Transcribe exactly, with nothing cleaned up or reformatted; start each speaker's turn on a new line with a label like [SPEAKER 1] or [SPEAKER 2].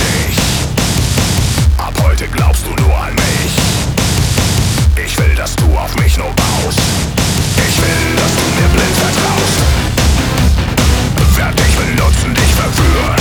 [SPEAKER 1] dich. Ab heute glaubst du nur an mich. Ich will, dass du auf mich nur baust. Ich will, dass du mir blind vertraust. Werd dich benutzen, dich verführen.